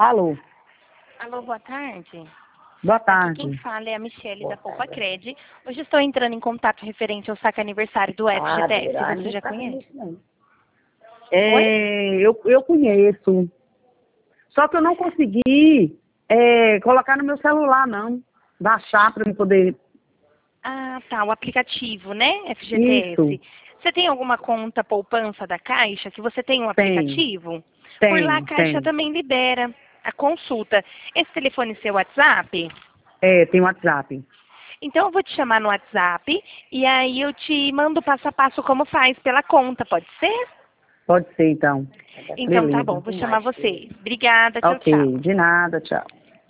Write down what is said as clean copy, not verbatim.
Alô, Alô, boa tarde. boa Aqui quem tarde. fala é a Michele da Poupa Cred. Hoje estou entrando em contato referente ao saque aniversário do FGTS. Você já conhece? Oi? Eu conheço. Só que eu não consegui colocar no meu celular, não. Baixar para eu poder. Ah, tá. O aplicativo, né? Isso, FGTS. Você tem alguma conta poupança da Caixa que você tem um tem, aplicativo? Por lá a tem, Caixa tem. também libera a consulta. Esse telefone é seu WhatsApp? Tem WhatsApp. Então eu vou te chamar no WhatsApp e aí eu te mando passo a passo como faz pela conta, pode ser? Pode ser, então. Então tá bom, Beleza. vou chamar você. Obrigada, tchau, Ok, tchau. de nada, tchau.